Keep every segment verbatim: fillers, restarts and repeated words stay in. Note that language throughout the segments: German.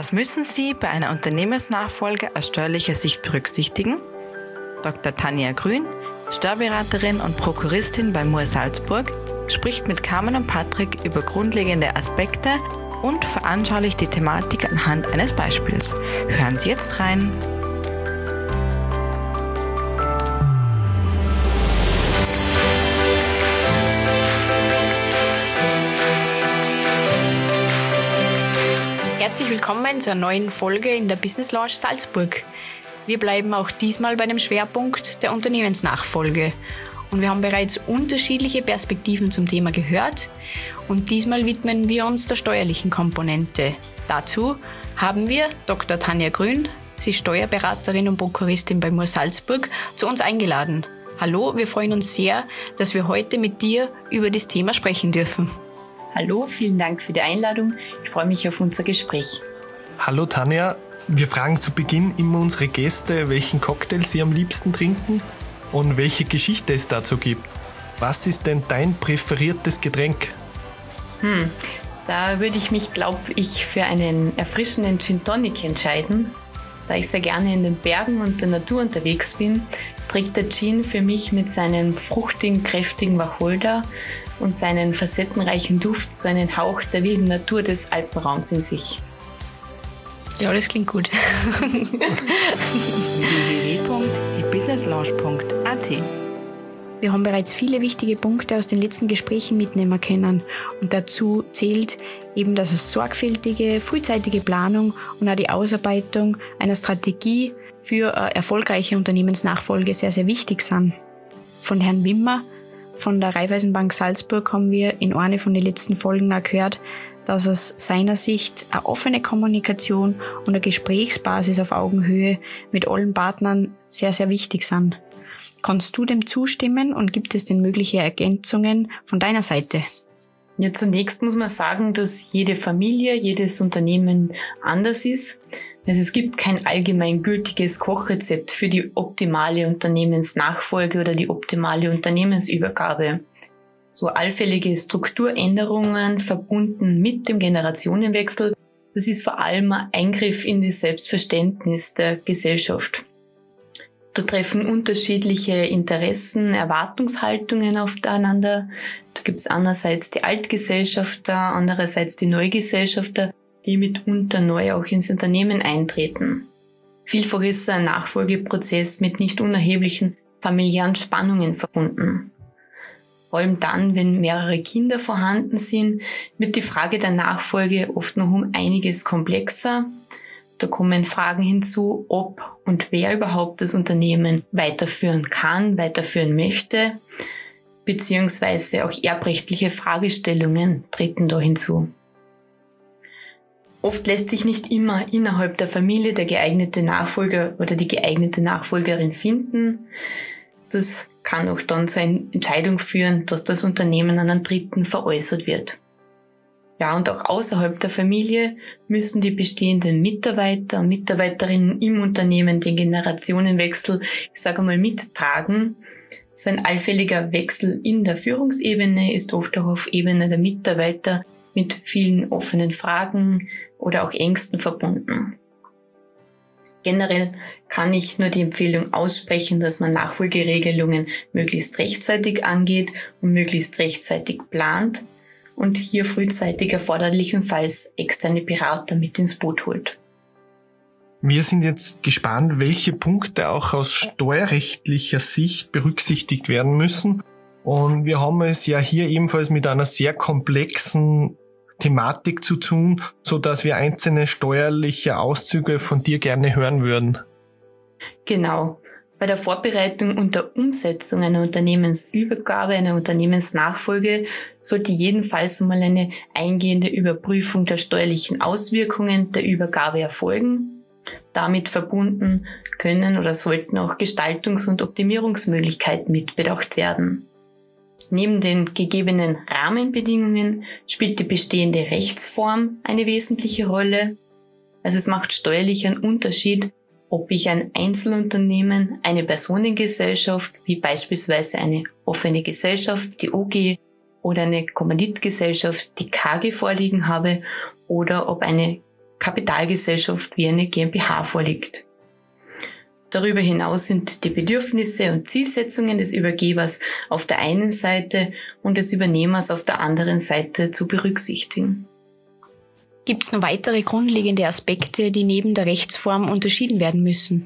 Was müssen Sie bei einer Unternehmensnachfolge aus steuerlicher Sicht berücksichtigen? Doktor Tanja Grün, Steuerberaterin und Prokuristin bei Mohr Salzburg, spricht mit Carmen und Patrick über grundlegende Aspekte und veranschaulicht die Thematik anhand eines Beispiels. Hören Sie jetzt rein. Herzlich willkommen zu einer neuen Folge in der Business Lounge Salzburg. Wir bleiben auch diesmal bei dem Schwerpunkt der Unternehmensnachfolge. Und wir haben bereits unterschiedliche Perspektiven zum Thema gehört. Und diesmal widmen wir uns der steuerlichen Komponente. Dazu haben wir Doktor Tanja Grün, sie ist Steuerberaterin und Prokuristin bei Mohr Salzburg, zu uns eingeladen. Hallo, wir freuen uns sehr, dass wir heute mit dir über das Thema sprechen dürfen. Hallo, vielen Dank für die Einladung. Ich freue mich auf unser Gespräch. Hallo Tanja, wir fragen zu Beginn immer unsere Gäste, welchen Cocktail sie am liebsten trinken und welche Geschichte es dazu gibt. Was ist denn dein präferiertes Getränk? Hm, da würde ich mich, glaube ich, für einen erfrischenden Gin Tonic entscheiden. Da ich sehr gerne in den Bergen und der Natur unterwegs bin, trägt der Gin für mich mit seinem fruchtigen, kräftigen Wacholder und seinen facettenreichen Duft so einen Hauch der wilden Natur des Alpenraums in sich. Ja, das klingt gut. w w w punkt die business lounge punkt a t Wir haben bereits viele wichtige Punkte aus den letzten Gesprächen mitnehmen können. Und dazu zählt eben, dass es sorgfältige, frühzeitige Planung und auch die Ausarbeitung einer Strategie für eine erfolgreiche Unternehmensnachfolge sehr, sehr wichtig sind. Von Herrn Wimmer von der Raiffeisenbank Salzburg haben wir in einer von den letzten Folgen auch gehört, dass aus seiner Sicht eine offene Kommunikation und eine Gesprächsbasis auf Augenhöhe mit allen Partnern sehr, sehr wichtig sind. Kannst du dem zustimmen und gibt es denn mögliche Ergänzungen von deiner Seite? Ja, zunächst muss man sagen, dass jede Familie, jedes Unternehmen anders ist. Also es gibt kein allgemeingültiges Kochrezept für die optimale Unternehmensnachfolge oder die optimale Unternehmensübergabe. So allfällige Strukturänderungen verbunden mit dem Generationenwechsel, das ist vor allem ein Eingriff in das Selbstverständnis der Gesellschaft. Da treffen unterschiedliche Interessen, Erwartungshaltungen aufeinander. Da gibt es einerseits die Altgesellschafter, andererseits die Neugesellschafter, die mitunter neu auch ins Unternehmen eintreten. Vielfach ist ein Nachfolgeprozess mit nicht unerheblichen familiären Spannungen verbunden. Vor allem dann, wenn mehrere Kinder vorhanden sind, wird die Frage der Nachfolge oft noch um einiges komplexer. Da kommen Fragen hinzu, ob und wer überhaupt das Unternehmen weiterführen kann, weiterführen möchte, beziehungsweise auch erbrechtliche Fragestellungen treten da hinzu. Oft lässt sich nicht immer innerhalb der Familie der geeignete Nachfolger oder die geeignete Nachfolgerin finden. Das kann auch dann zu einer Entscheidung führen, dass das Unternehmen an einen Dritten veräußert wird. Ja, und auch außerhalb der Familie müssen die bestehenden Mitarbeiter und Mitarbeiterinnen im Unternehmen den Generationenwechsel, ich sage mal, mittragen. So ein allfälliger Wechsel in der Führungsebene ist oft auch auf Ebene der Mitarbeiter mit vielen offenen Fragen oder auch Ängsten verbunden. Generell kann ich nur die Empfehlung aussprechen, dass man Nachfolgeregelungen möglichst rechtzeitig angeht und möglichst rechtzeitig plant und hier frühzeitig erforderlichenfalls externe Berater mit ins Boot holt. Wir sind jetzt gespannt, welche Punkte auch aus steuerrechtlicher Sicht berücksichtigt werden müssen. Und wir haben es ja hier ebenfalls mit einer sehr komplexen Thematik zu tun, so dass wir einzelne steuerliche Auszüge von dir gerne hören würden. Genau. Bei der Vorbereitung und der Umsetzung einer Unternehmensübergabe, einer Unternehmensnachfolge sollte jedenfalls einmal eine eingehende Überprüfung der steuerlichen Auswirkungen der Übergabe erfolgen. Damit verbunden können oder sollten auch Gestaltungs- und Optimierungsmöglichkeiten mitbedacht werden. Neben den gegebenen Rahmenbedingungen spielt die bestehende Rechtsform eine wesentliche Rolle. Also es macht steuerlich einen Unterschied, ob ich ein Einzelunternehmen, eine Personengesellschaft, wie beispielsweise eine offene Gesellschaft, die O G, oder eine Kommanditgesellschaft, die K G, vorliegen habe, oder ob eine Kapitalgesellschaft wie eine GmbH vorliegt. Darüber hinaus sind die Bedürfnisse und Zielsetzungen des Übergebers auf der einen Seite und des Übernehmers auf der anderen Seite zu berücksichtigen. Gibt es noch weitere grundlegende Aspekte, die neben der Rechtsform unterschieden werden müssen?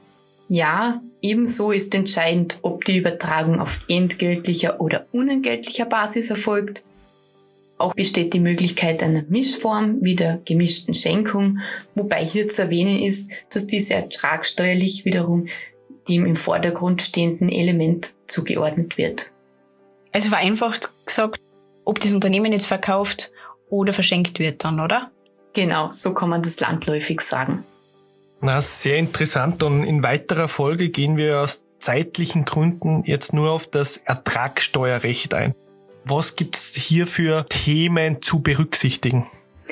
Ja, ebenso ist entscheidend, ob die Übertragung auf entgeltlicher oder unentgeltlicher Basis erfolgt. Auch besteht die Möglichkeit einer Mischform wie der gemischten Schenkung, wobei hier zu erwähnen ist, dass diese ertragssteuerlich wiederum dem im Vordergrund stehenden Element zugeordnet wird. Also vereinfacht gesagt, ob das Unternehmen jetzt verkauft oder verschenkt wird dann, oder? Genau, so kann man das landläufig sagen. Na, sehr interessant, und in weiterer Folge gehen wir aus zeitlichen Gründen jetzt nur auf das Ertragssteuerrecht ein. Was gibt's hier für Themen zu berücksichtigen?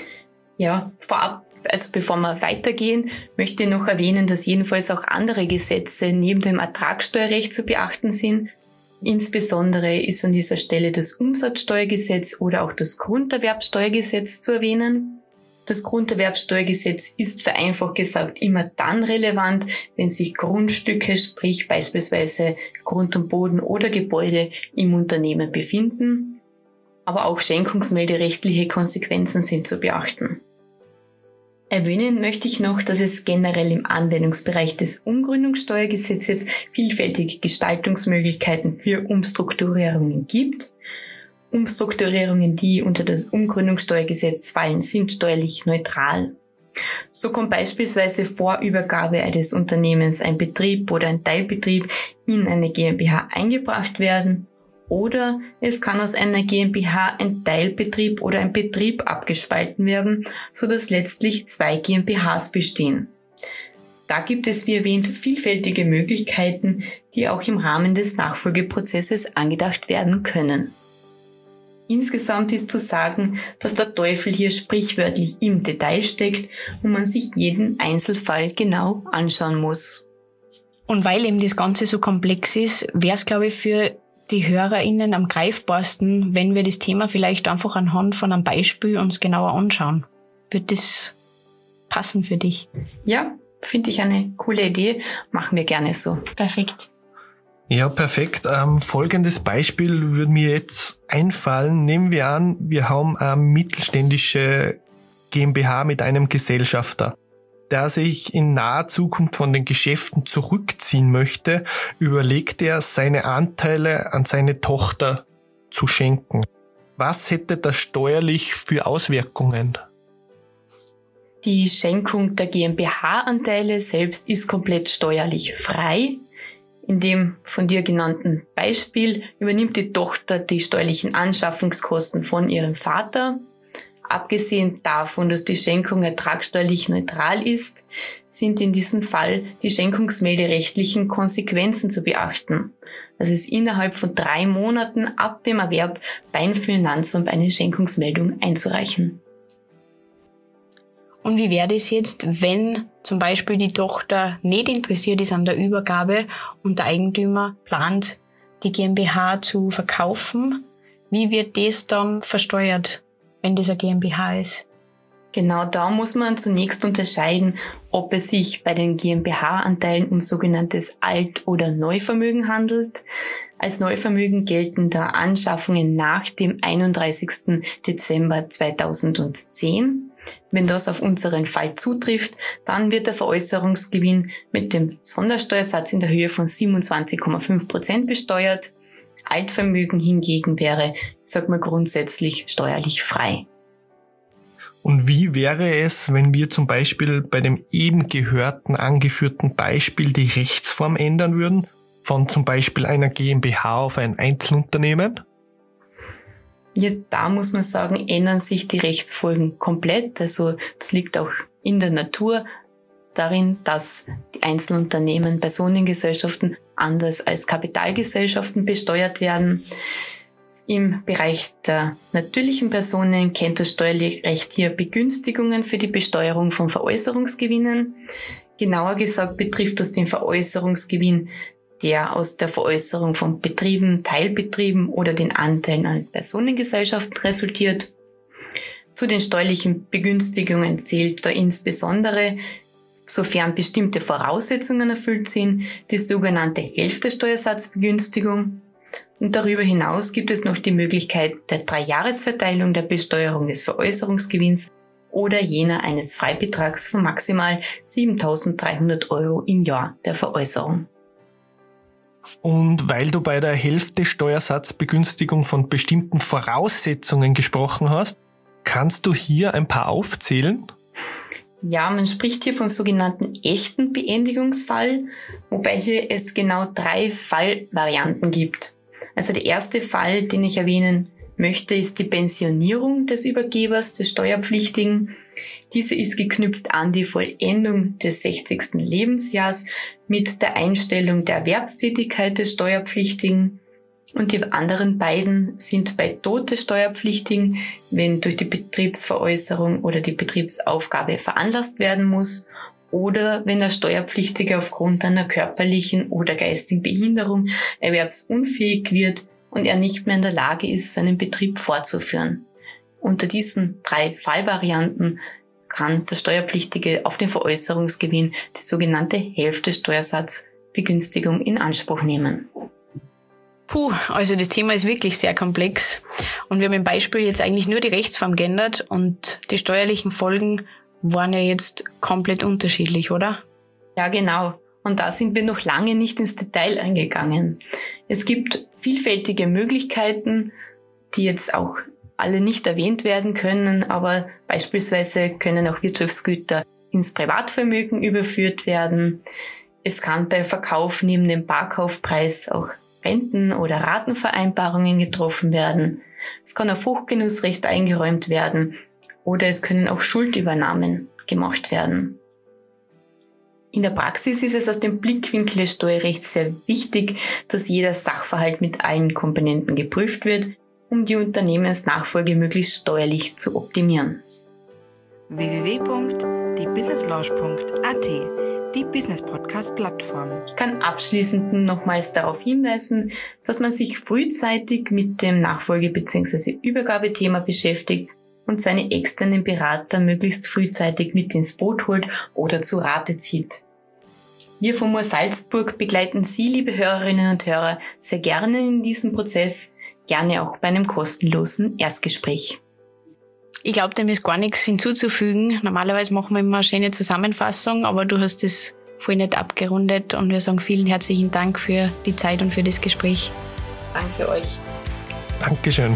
Ja, vorab, also bevor wir weitergehen, möchte ich noch erwähnen, dass jedenfalls auch andere Gesetze neben dem Ertragssteuerrecht zu beachten sind. Insbesondere ist an dieser Stelle das Umsatzsteuergesetz oder auch das Grunderwerbsteuergesetz zu erwähnen. Das Grunderwerbsteuergesetz ist vereinfacht gesagt immer dann relevant, wenn sich Grundstücke, sprich beispielsweise Grund und Boden oder Gebäude im Unternehmen befinden. Aber auch schenkungsmelderechtliche Konsequenzen sind zu beachten. Erwähnen möchte ich noch, dass es generell im Anwendungsbereich des Umgründungssteuergesetzes vielfältige Gestaltungsmöglichkeiten für Umstrukturierungen gibt. Umstrukturierungen, die unter das Umgründungssteuergesetz fallen, sind steuerlich neutral. So kann beispielsweise vor Übergabe eines Unternehmens ein Betrieb oder ein Teilbetrieb in eine GmbH eingebracht werden, oder es kann aus einer GmbH ein Teilbetrieb oder ein Betrieb abgespalten werden, sodass letztlich zwei GmbHs bestehen. Da gibt es, wie erwähnt, vielfältige Möglichkeiten, die auch im Rahmen des Nachfolgeprozesses angedacht werden können. Insgesamt ist zu sagen, dass der Teufel hier sprichwörtlich im Detail steckt und man sich jeden Einzelfall genau anschauen muss. Und weil eben das Ganze so komplex ist, wäre es, glaube ich, für die HörerInnen am greifbarsten, wenn wir das Thema vielleicht einfach anhand von einem Beispiel uns genauer anschauen. Wird das passen für dich? Ja, finde ich eine coole Idee. Machen wir gerne so. Perfekt. Ja, perfekt. Ähm, folgendes Beispiel würde mir jetzt einfallen. Nehmen wir an, wir haben eine mittelständische GmbH mit einem Gesellschafter, der sich in naher Zukunft von den Geschäften zurückziehen möchte, überlegt er, seine Anteile an seine Tochter zu schenken. Was hätte das steuerlich für Auswirkungen? Die Schenkung der GmbH-Anteile selbst ist komplett steuerlich frei. In dem von dir genannten Beispiel übernimmt die Tochter die steuerlichen Anschaffungskosten von ihrem Vater. Abgesehen davon, dass die Schenkung ertragssteuerlich neutral ist, sind in diesem Fall die schenkungsmelderechtlichen Konsequenzen zu beachten. Das ist innerhalb von drei Monaten ab dem Erwerb beim Finanzamt eine Schenkungsmeldung einzureichen. Und wie wäre das jetzt, wenn zum Beispiel die Tochter nicht interessiert ist an der Übergabe und der Eigentümer plant, die GmbH zu verkaufen? Wie wird das dann versteuert, wenn das eine GmbH ist? Genau da muss man zunächst unterscheiden, ob es sich bei den GmbH-Anteilen um sogenanntes Alt- oder Neuvermögen handelt. Als Neuvermögen gelten da Anschaffungen nach dem einunddreißigsten Dezember zweitausendzehn. Wenn das auf unseren Fall zutrifft, dann wird der Veräußerungsgewinn mit dem Sondersteuersatz in der Höhe von siebenundzwanzig Komma fünf Prozent besteuert. Altvermögen hingegen wäre, sagt man, grundsätzlich steuerlich frei. Und wie wäre es, wenn wir zum Beispiel bei dem eben gehörten, angeführten Beispiel die Rechtsform ändern würden, von zum Beispiel einer GmbH auf ein Einzelunternehmen? Ja, da muss man sagen, ändern sich die Rechtsfolgen komplett. Also das liegt auch in der Natur darin, dass die Einzelunternehmen, Personengesellschaften anders als Kapitalgesellschaften besteuert werden. Im Bereich der natürlichen Personen kennt das Steuerrecht hier Begünstigungen für die Besteuerung von Veräußerungsgewinnen. Genauer gesagt betrifft das den Veräußerungsgewinn, der aus der Veräußerung von Betrieben, Teilbetrieben oder den Anteilen an Personengesellschaften resultiert. Zu den steuerlichen Begünstigungen zählt da insbesondere, sofern bestimmte Voraussetzungen erfüllt sind, die sogenannte Hälfte-Steuersatzbegünstigung. Und darüber hinaus gibt es noch die Möglichkeit der Dreijahresverteilung der Besteuerung des Veräußerungsgewinns oder jener eines Freibetrags von maximal siebentausenddreihundert Euro im Jahr der Veräußerung. Und weil du bei der Hälfte Steuersatzbegünstigung von bestimmten Voraussetzungen gesprochen hast, kannst du hier ein paar aufzählen? Ja, man spricht hier vom sogenannten echten Beendigungsfall, wobei hier es genau drei Fallvarianten gibt. Also der erste Fall, den ich erwähnen möchte, ist die Pensionierung des Übergebers, des Steuerpflichtigen. Diese ist geknüpft an die Vollendung des sechzigsten Lebensjahrs mit der Einstellung der Erwerbstätigkeit des Steuerpflichtigen. Und die anderen beiden sind bei Tod des Steuerpflichtigen, wenn durch die Betriebsveräußerung oder die Betriebsaufgabe veranlasst werden muss, oder wenn der Steuerpflichtige aufgrund einer körperlichen oder geistigen Behinderung erwerbsunfähig wird und er nicht mehr in der Lage ist, seinen Betrieb fortzuführen. Unter diesen drei Fallvarianten kann der Steuerpflichtige auf den Veräußerungsgewinn die sogenannte Hälfte-Steuersatzbegünstigung in Anspruch nehmen. Puh, also das Thema ist wirklich sehr komplex und wir haben im Beispiel jetzt eigentlich nur die Rechtsform geändert und die steuerlichen Folgen waren ja jetzt komplett unterschiedlich, oder? Ja, genau. Und da sind wir noch lange nicht ins Detail eingegangen. Es gibt vielfältige Möglichkeiten, die jetzt auch alle nicht erwähnt werden können, aber beispielsweise können auch Wirtschaftsgüter ins Privatvermögen überführt werden. Es kann beim Verkauf neben dem Barkaufpreis auch Renten- oder Ratenvereinbarungen getroffen werden. Es kann auf Hochgenussrecht eingeräumt werden oder es können auch Schuldübernahmen gemacht werden. In der Praxis ist es aus dem Blickwinkel des Steuerrechts sehr wichtig, dass jeder Sachverhalt mit allen Komponenten geprüft wird, um die Unternehmensnachfolge möglichst steuerlich zu optimieren. w w w punkt die business lounge punkt a t, die Business-Podcast-Plattform. Ich kann abschließend nochmals darauf hinweisen, dass man sich frühzeitig mit dem Nachfolge- bzw. Übergabethema beschäftigt und seine externen Berater möglichst frühzeitig mit ins Boot holt oder zu Rate zieht. Wir von Moor Salzburg begleiten Sie, liebe Hörerinnen und Hörer, sehr gerne in diesem Prozess, gerne auch bei einem kostenlosen Erstgespräch. Ich glaube, dem ist gar nichts hinzuzufügen. Normalerweise machen wir immer eine schöne Zusammenfassung, aber du hast es voll nett abgerundet und wir sagen vielen herzlichen Dank für die Zeit und für das Gespräch. Danke euch. Dankeschön.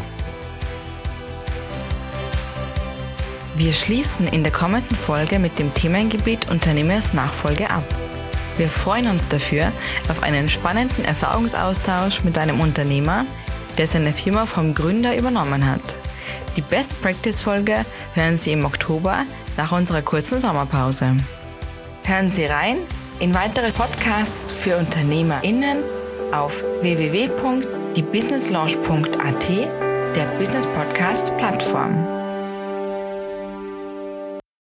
Wir schließen in der kommenden Folge mit dem Themengebiet Unternehmensnachfolge ab. Wir freuen uns dafür auf einen spannenden Erfahrungsaustausch mit einem Unternehmer, der seine Firma vom Gründer übernommen hat. Die Best-Practice-Folge hören Sie im Oktober nach unserer kurzen Sommerpause. Hören Sie rein in weitere Podcasts für UnternehmerInnen auf w w w punkt die business lounge punkt a t, der Business Podcast Plattform.